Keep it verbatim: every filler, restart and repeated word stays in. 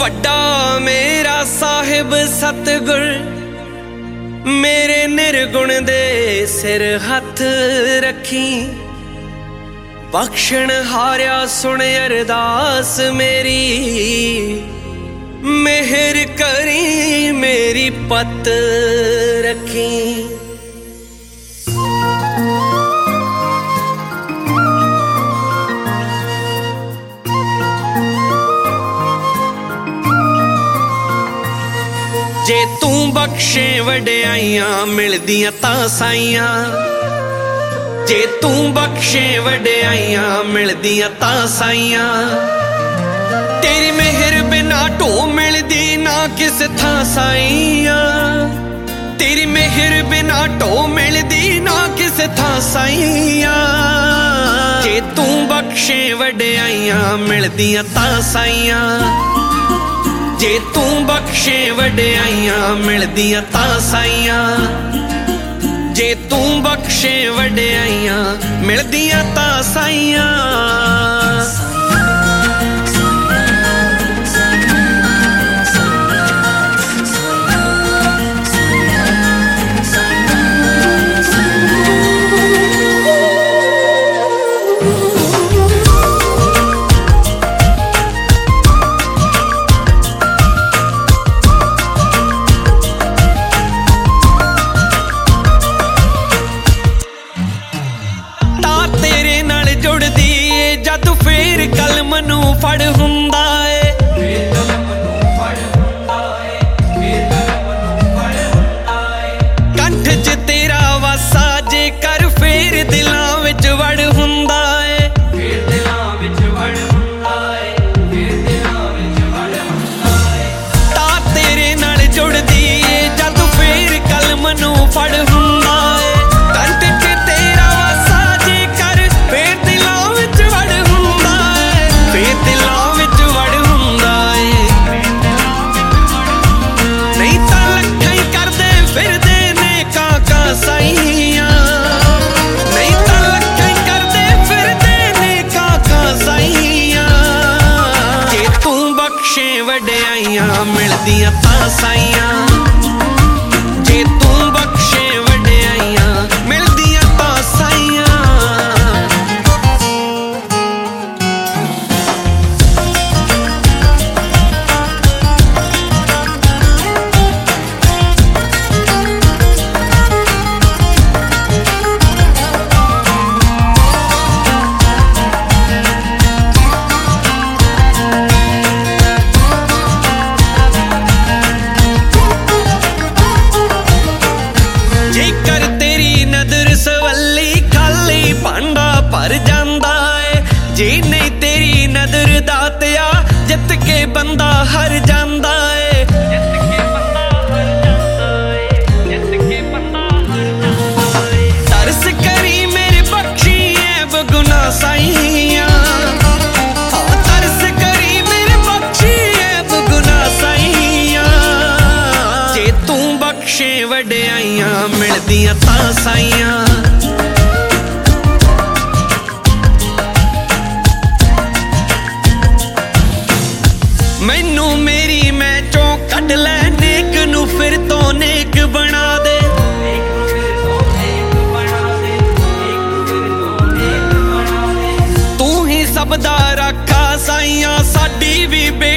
ਵੱਡਾ ਮੇਰਾ ਸਾਹਿਬ ਸਤਿਗੁਰ ਮੇਰੇ ਨਿਰਗੁਣ ਦੇ ਸਿਰ ਹੱਥ ਰੱਖੀ। ਬਖਸ਼ਣ ਹਾਰਿਆ ਸੁਣ ਅਰਦਾਸ ਮੇਰੀ, ਮਿਹਰ ਕਰੀ ਮੇਰੀ ਪੱਤ ਰੱਖੀ। ਜੇ ਤੂੰ ਬਖਸ਼ੇ ਵਡਿਆਈਆਂ ਮਿਲਦੀਆਂ ਤਾਂ ਸਾਈਆਂ, ਜੇ ਤੂੰ ਬਖਸ਼ੇ ਵਡਿਆਈਆਂ ਮਿਲਦੀਆਂ ਤਾਂ ਸਾਈਆਂ। ਤੇਰੀ ਮਿਹਰ ਬਿਨਾ ਢੋ ਮਿਲਦੀ ਨਾ ਕਿਸ ਥਾਂ ਸਾਈਆਂ, ਤੇਰੀ ਮਿਹਰ ਬਿਨਾ ਢੋ ਮਿਲਦੀ ਨਾ ਕਿਸ ਥਾਂ ਸਾਈਆਂ। ਜੇ ਤੂੰ ਬਖਸ਼ੇ ਵਡਿਆਈਆਂ ਮਿਲਦੀਆਂ ਤਾਂ ਸਾਈਆਂ, ਜੇ ਤੂੰ ਬਖਸ਼ੇ ਵਡਿਆਈਆਂ ਮਿਲਦੀਆਂ ਤਾਂ ਸਾਈਆਂ। ਜੇ ਤੂੰ ਬਖਸ਼ੇ ਵਡਿਆਈਆਂ ਮਿਲਦੀਆਂ ਤਾਂ ਸਾਈਆਂ। ਜਦ ਫੇਰ ਕਲਮ ਨੂੰ ਫੜ ਹੁੰਦਾ ਏ, ਫੇਰ ਕਲਮ ਨੂੰ ਫੜ ਹੁੰਦਾ ਏ, ਫੇਰ ਕਲਮ ਨੂੰ ਫੜ ਹੁੰਦਾ ਏ। ਕੰਠ 'ਚ ਤੇਰਾ ਵਾਸਾ ਜੇ ਕਰ ਫੇਰ ਦਿਲਾਂ ਵਿੱਚ ਵੜ ਹੁੰਦਾ ਏ, ਫੇਰ ਦਿਲਾਂ ਵਿੱਚ ਵੜ ਹੁੰਦਾ ਏ, ਫੇਰ ਦਿਲਾਂ ਵਿੱਚ ਵੜ ਹੁੰਦਾ ਏ। ਤਾਂ ਤੇਰੇ ਨਾਲ ਜੁੜਦੀ ਏ ਜਦ ਫੇਰ ਕਲਮ ਨੂੰ ਫੜ ਹੁੰਦਾ ਏ। ਕੰਠ 'ਚ ਤੇਰਾ ਵਾਸਾ ਜੇ ਕਰ ਫੇਰ ਦਿਲਾਂ ਵਿੱਚ ਵੜ ਫੇਰ ਦਿਲਾਂ ਵਿੱਚ ਵੜ ਹੁੰਦਾ ਏ। ਨਹੀਂ ਤਾਂ ਲੱਖਾਂ ਹੀ ਕਰਦੇ ਫਿਰਦੇ ਨੇ ਕਾਕਾ ਸਾਈਆਂ, ਨਹੀਂ ਤਾਂ ਲੱਖਾਂ ਹੀ ਕਰਦੇ ਫਿਰਦੇ ਨੇ ਕਾਕਾ ਸਾਈਆਂ। ਜੇ ਤੂੰ ਬਖਸ਼ੇ ਵਡਿਆਈਆਂ ਮਿਲਦੀਆਂ ਤਾਂ ਸਾਈਆਂ, ਜੇ ਤੂੰ ਬਖਸ਼ੇ ਵਡਿਆਈਆਂ ਮਿਲਦੀਆਂ ਤਾਂ ਸਾਈਆਂ। ਜੇਕਰ ਤੇਰੀ ਨਜ਼ਰ ਸਵੱਲੀ ਖਾਲੀ ਭਾਂਡਾ ਭਰ ਜਾਂਦਾ ਏ, ਜੇ ਨਹੀਂ ਤੇਰੀ ਨਜ਼ਰ ਦਾਤਿਆ ਜਿੱਤ ਕੇ ਬੰਦਾ ਹਰ ਜਾਂਦਾ ਏ, ਜਿੱਤ ਕੇ ਬੰਦਾ ਹਰ ਜਾਂਦਾ ਏ, ਜਿੱਤ ਕੇ ਬੰਦਾ ਹਰ ਜਾਂਦਾ ਏ। ਤਰਸ ਕਰੀ ਮੇਰੇ ਬਖਸ਼ੀ ਐਬ ਗੁਨਾਹ ਸਾਈਆਂ, ਹਾਂ ਤਰਸ ਕਰੀ ਮੇਰੇ ਬਖਸ਼ੀ ਐਬ ਗੁਨਾਹ ਸਾਈਆਂ। ਜੇ ਤੂੰ ਬਖਸ਼ੇ ਵਡਿਆਈਆਂ ਮਿਲਦੀਆਂ ਤਾਂ ਸਾਈਆਂ। ਮੈਨੂੰ ਮੇਰੀ ਮੈਂ ਚੋਂ ਕੱਢ ਲੈ ਨੇਕ ਨੂੰ ਫਿਰ ਤੋਂ ਨੇਕ ਬਣਾ ਦੇ, ਤੂੰ ਹੀ ਸਭ ਦਾ ਰਾਖਾ ਸਾਈਆਂ। ਸਾਡੀ ਵੀ ਬੇ